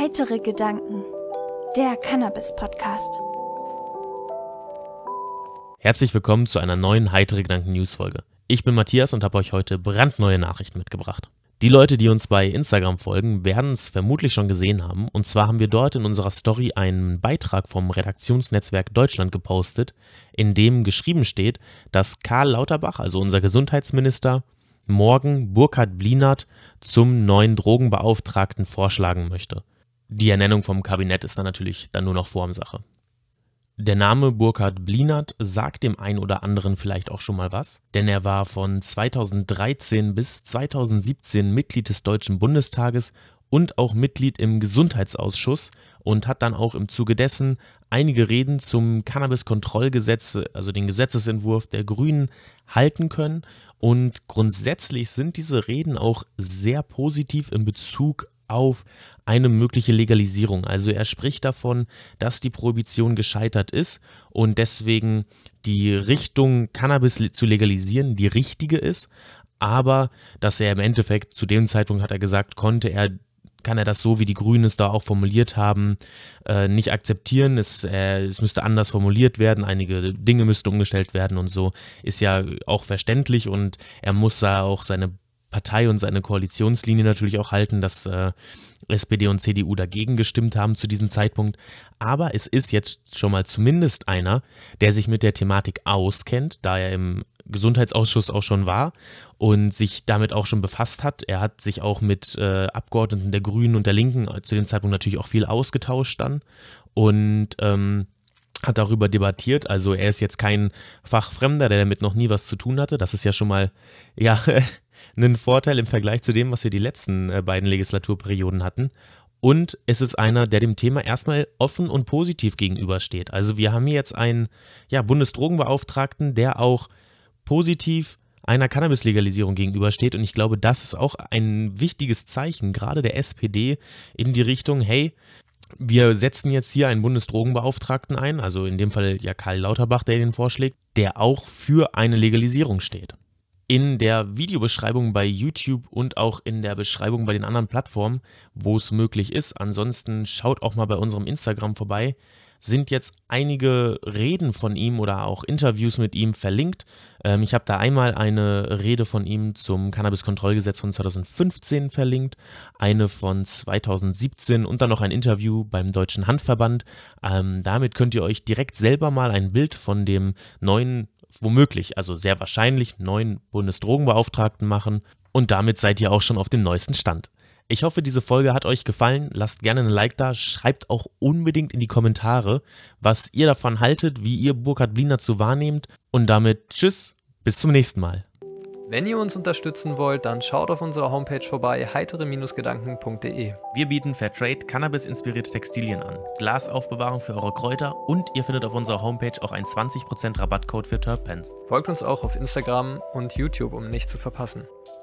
Heitere Gedanken, der Cannabis-Podcast. Herzlich willkommen zu einer neuen Heitere Gedanken News-Folge. Ich bin Matthias und habe euch heute brandneue Nachrichten mitgebracht. Die Leute, die uns bei Instagram folgen, werden es vermutlich schon gesehen haben. Und zwar haben wir dort in unserer Story einen Beitrag vom Redaktionsnetzwerk Deutschland gepostet, in dem geschrieben steht, dass Karl Lauterbach, also unser Gesundheitsminister, morgen Burkhard Blinert zum neuen Drogenbeauftragten vorschlagen möchte. Die Ernennung vom Kabinett ist dann natürlich nur noch Formsache. Der Name Burkhard Blinert sagt dem einen oder anderen vielleicht auch schon mal was, denn er war von 2013 bis 2017 Mitglied des Deutschen Bundestages und auch Mitglied im Gesundheitsausschuss und hat dann auch im Zuge dessen einige Reden zum Cannabis-Kontrollgesetz, also den Gesetzesentwurf der Grünen, halten können. Und grundsätzlich sind diese Reden auch sehr positiv in Bezug auf eine mögliche Legalisierung. Also er spricht davon, dass die Prohibition gescheitert ist und deswegen die Richtung Cannabis zu legalisieren die richtige ist, aber dass er im Endeffekt zu dem Zeitpunkt, hat er gesagt, kann er das so, wie die Grünen es da auch formuliert haben, nicht akzeptieren. Es müsste anders formuliert werden, einige Dinge müssten umgestellt werden und so, ist ja auch verständlich und er muss da auch seine Partei und seine Koalitionslinie natürlich auch halten, dass SPD und CDU dagegen gestimmt haben zu diesem Zeitpunkt. Aber es ist jetzt schon mal zumindest einer, der sich mit der Thematik auskennt, da er im Gesundheitsausschuss auch schon war und sich damit auch schon befasst hat. Er hat sich auch mit Abgeordneten der Grünen und der Linken zu dem Zeitpunkt natürlich auch viel ausgetauscht dann und hat darüber debattiert. Also er ist jetzt kein Fachfremder, der damit noch nie was zu tun hatte. Das ist ja schon mal, ein Vorteil im Vergleich zu dem, was wir die letzten beiden Legislaturperioden hatten. Und es ist einer, der dem Thema erstmal offen und positiv gegenübersteht. Also wir haben hier jetzt einen Bundesdrogenbeauftragten, der auch positiv einer Cannabis-Legalisierung gegenübersteht. Und ich glaube, das ist auch ein wichtiges Zeichen, gerade der SPD, in die Richtung, hey, wir setzen jetzt hier einen Bundesdrogenbeauftragten ein, also in dem Fall Karl Lauterbach, der den vorschlägt, der auch für eine Legalisierung steht. In der Videobeschreibung bei YouTube und auch in der Beschreibung bei den anderen Plattformen, wo es möglich ist, ansonsten schaut auch mal bei unserem Instagram vorbei, sind jetzt einige Reden von ihm oder auch Interviews mit ihm verlinkt. Ich habe da einmal eine Rede von ihm zum Cannabis-Kontrollgesetz von 2015 verlinkt, eine von 2017 und dann noch ein Interview beim Deutschen Handverband. Damit könnt ihr euch direkt selber mal ein Bild von dem neuen, womöglich, also sehr wahrscheinlich neuen Bundesdrogenbeauftragten machen und damit seid ihr auch schon auf dem neuesten Stand. Ich hoffe, diese Folge hat euch gefallen. Lasst gerne ein Like da, schreibt auch unbedingt in die Kommentare, was ihr davon haltet, wie ihr Burkhard Blinert so wahrnehmt und damit tschüss, bis zum nächsten Mal. Wenn ihr uns unterstützen wollt, dann schaut auf unserer Homepage vorbei, heitere-gedanken.de. Wir bieten Fairtrade Cannabis-inspirierte Textilien an, Glasaufbewahrung für eure Kräuter und ihr findet auf unserer Homepage auch einen 20% Rabattcode für Terpenes. Folgt uns auch auf Instagram und YouTube, um nichts zu verpassen.